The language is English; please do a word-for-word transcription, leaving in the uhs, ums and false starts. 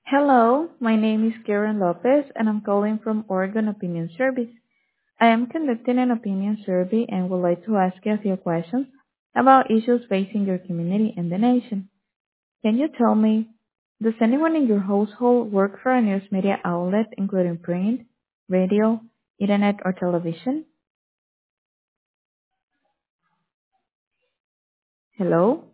Hello, my name is Karen Lopez and I'm calling from Oregon Opinion Service. I am conducting an opinion survey and would like to ask you a few questions about issues facing your community and the nation. Can you tell me, does anyone in your household work for a news media outlet including print, radio, internet, or television? Hello?